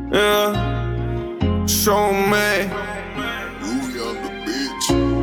Yeah, show me. Ruby on the bitch.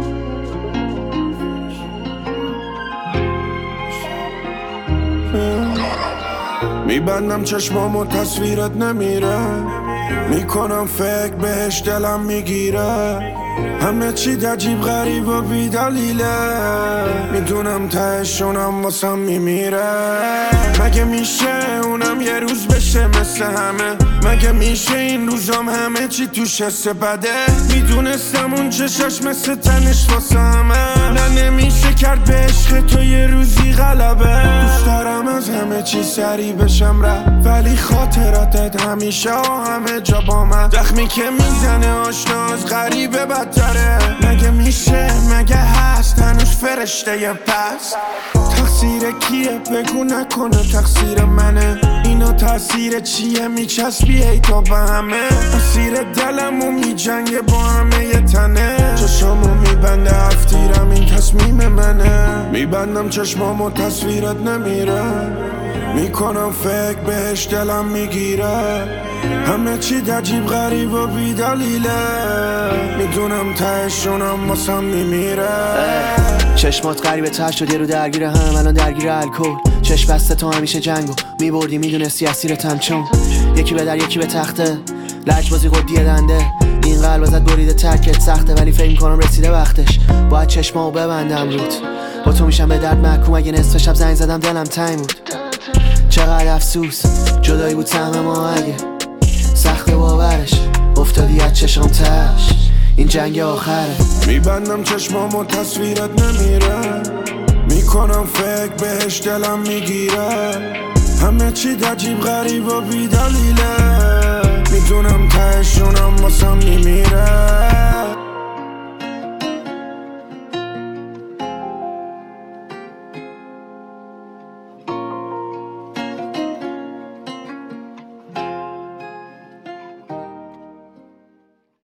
میبندم چشمامو تصویرت نمیره، میکنم فکر بهش دلم میگیره، همه چی عجیب غریب و بی دلیله، میدونم تهشونم واسم میمیره. مگه میشه اونم یه روز بشه مثل همه؟ مگه میشه این روزام همه چی توش حس بده؟ میدونستم اون چشاش مثل تنش واسه همه، نه نمیشه کرد به عشق تو یه روزی غلبه. دوست دارم از همه چی سری بشم رفت، ولی خاطراتت همیشه و همه جا با من، زخمی که میزنه آشنا از غریبه بدتره. مگه میشه، مگه هست هنوز فرشته یه پس؟ تقصیر کیه بگو نکنه تقصیر منه، اینا تاثیر چیه میچسبی ای تا به همه؟ اسیر دلمو میجنگه با همه یه تنه، چشامو میبنده هفتیرم این تصمیم منه. میبندم چشمامو تصویرت نمیره، میکنم فکر بهش دلم میگیره، همه چی عجیب غریب و بی دلیله، میدونم تهشونم واسم میمیره. چشمات غریبه تر شد یه رو درگیر هم، الان درگیر الکل. چشم بسته تو همیشه جنگو میبردی، میدونستی اسیرتم چون یکی به در یکی به تخته، لجبازی قدیه دنده، این قلب ازت بریده ترکت سخته، ولی فکر میکنم رسیده وقتش باید چشمامو ببندم رود. با تو میشم به درد محکوم، اگه نصف شب زنگ زدم دلم تنگ بود. چقدر افسوس جدایی بود سهم ما، اگه سخت باورش افتادی از چشم تش، این جنگ آخره. میبندم چشمامو تصویرت نمیره، میکنم فکر بهش دلم میگیره، همه چی عجیب غریب و بی دلیله، میدونم تهشونم واسم